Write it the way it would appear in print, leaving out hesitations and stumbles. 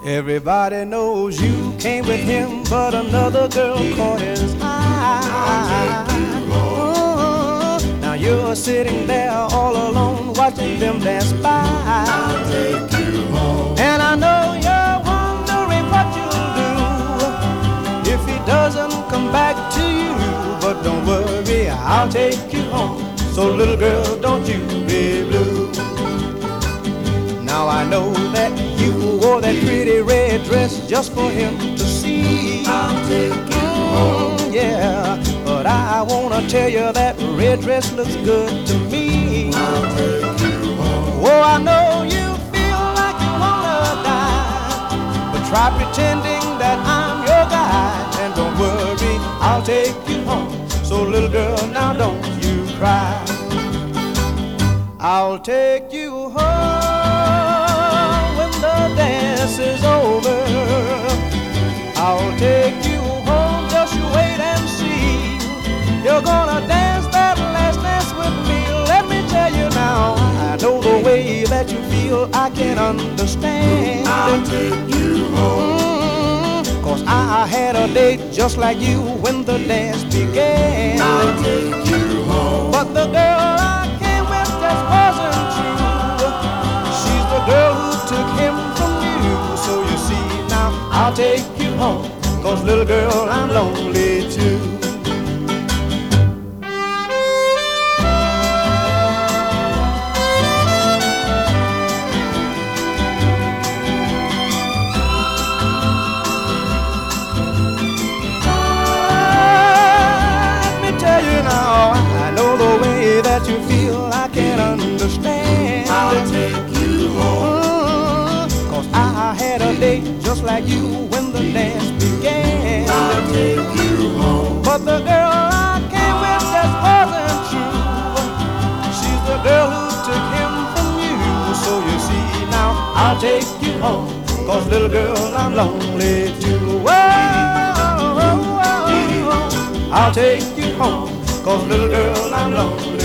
Everybody knows you came with him, but another girl caught his eye. Now you're sitting there all alone, watching them dance by. I'll take you home. And I know you're wondering what you'll do if he doesn't come back to you. But don't worry, I'll take you home. So little girl, don't you be blue. Now I know that you wore that pretty red dress just for him to see. I'll take you home. Yeah, but I wanna tell you that red dress looks good to me. I'll take you home. Oh, I know you feel like you wanna die, but try pretending that I'm your guy. And don't worry, I'll take you home. So little girl, now don't you cry. I'll take you home when the dance is over. I'll take you home, just you wait and see. You're gonna dance that last dance with me. Let me tell you now, I know the way that you feel, I can understand. I'll take you home. 'Cause I had a date just like you when the dance began. I'll take you home. But the girl I came with just wasn't true. She's the girl who took him from you. So you see now, I'll take you home. 'Cause little girl, I'm lonely too. That you feel, I can understand. I'll take you home. 'Cause I had a date just like you when the dance began. I'll take you home. But the girl I came with just wasn't true. She's the girl who took him from you. So you see now, I'll take you home. 'Cause little girl, I'm lonely too. Whoa, I'll take you home. 'Cause little girl, I'm lonely.